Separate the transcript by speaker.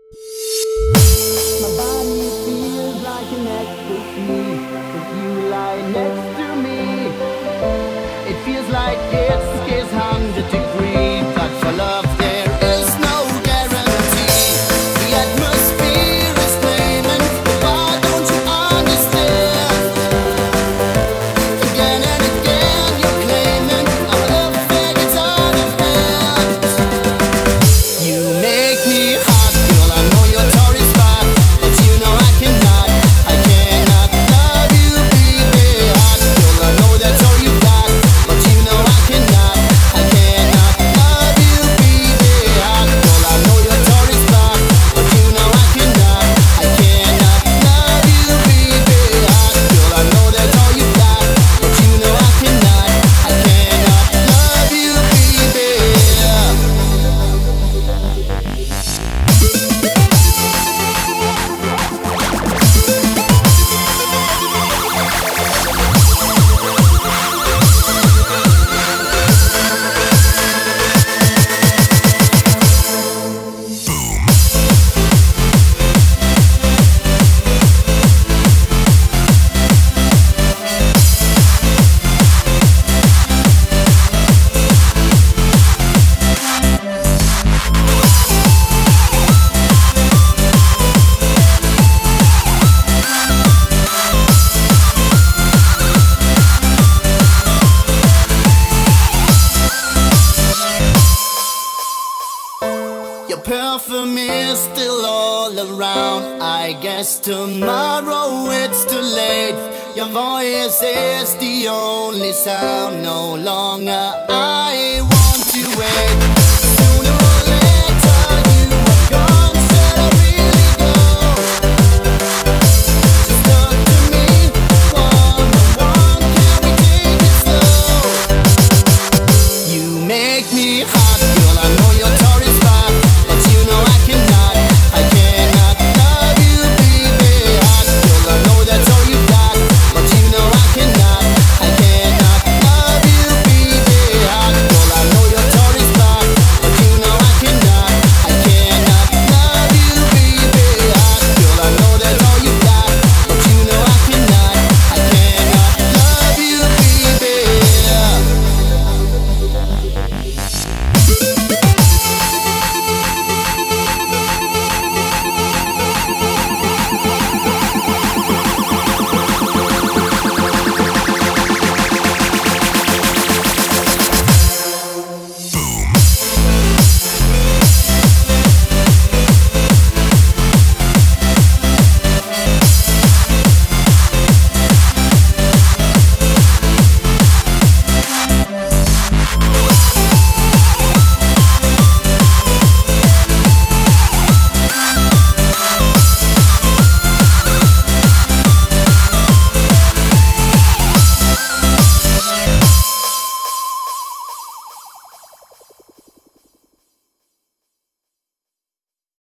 Speaker 1: My body feels like an ecstasy if you lie next to me. It feels like it's 100 degrees, but for love there is no guarantee. The atmosphere is flaming, but why don't you understand? Again and again you're claiming our love affair gets out of hand. You make me hot, girl, I know your Tory's fat, but you know I cannot love you, baby. Hot girl, I know that's all you got, but you know I cannot love you, baby. Hot girl, I know your Tory's fat, but you know I cannot love you, baby. Hot girl, I know that's all you got, but you know I cannot love you, baby. Your perfume is still all around. I guess tomorrow it's too late. Your voice is the only sound. No longer I want to wait.